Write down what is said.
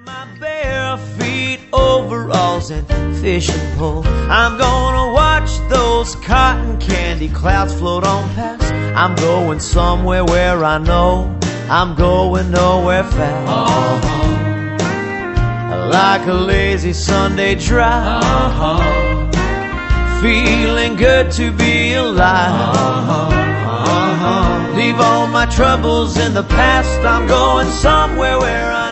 My bare feet, overalls, and fishing pole. I'm gonna watch those cotton candy clouds float on past. I'm going somewhere where I know I'm going nowhere fast. Like a lazy Sunday drive, feeling good to be alive. Leave all my troubles in the past. I'm going somewhere where I